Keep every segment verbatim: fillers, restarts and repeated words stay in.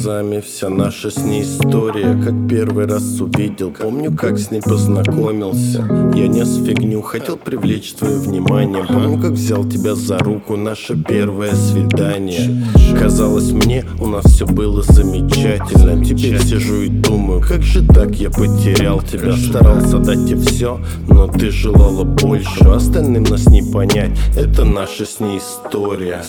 глазами вся наша с ней история. Как первый раз увидел, помню, как с ней познакомился. Я нес фигню, хотел привлечь твое внимание. Помню, как взял тебя за руку, наше первое свидание. Казалось мне, у нас все было замечательно. Теперь сижу и думаю, как же так я потерял тебя. Старался дать тебе все, но ты желала больше. Остальным нас не понять, это наша с ней история.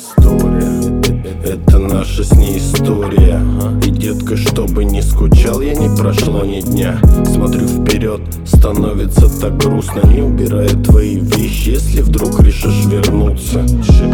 Это наша с ней история. И, детка, чтобы не скучал, я не прошло ни дня. Смотрю вперед, становится так грустно. Не убирая твои вещи, если вдруг решишь вернуться.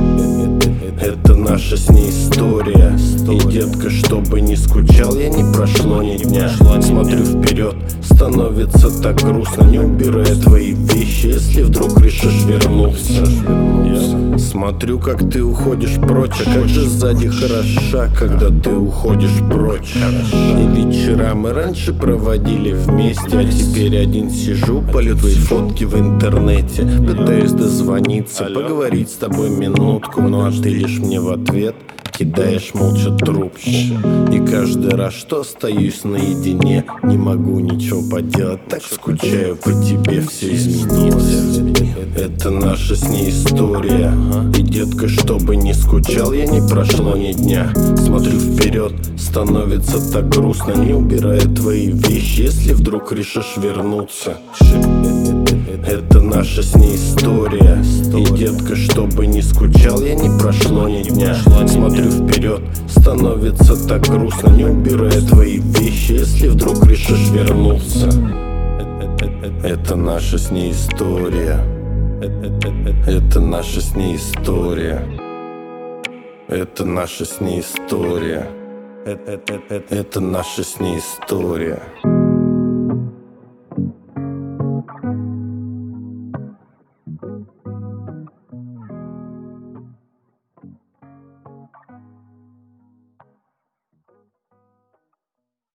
Это наша с ней история. И, детка, чтобы не скучал, я не прошло ни дня. Смотрю вперед, становится так грустно. Не убирая твои вещи, если вдруг решишь вернуться. Смотрю, как ты уходишь прочь, а как же сзади хороша, когда ты уходишь прочь. И вечера мы раньше проводили вместе, а теперь один сижу, полю твои фотки в интернете. Пытаюсь дозвониться, поговорить с тобой минутку, ну а ты лишь мне в ответ кидаешь молча трубку. И каждый раз, что остаюсь наедине, не могу ничего поделать, так скучаю по тебе, все изменилось. Это наша с ней история. И, детка, чтобы не скучал, я не прошло ни дня. Смотрю вперед, становится так грустно. Не убирая твои вещи, если вдруг решишь вернуться. Это наша с ней история. И, детка, чтобы не скучал, я не прошло ни дня. Смотрю вперед, становится так грустно. Не убирая твои вещи, если вдруг решишь вернуться. Это наша с ней история. Это наша с ней история. Это наша с ней история. Это наша с ней история.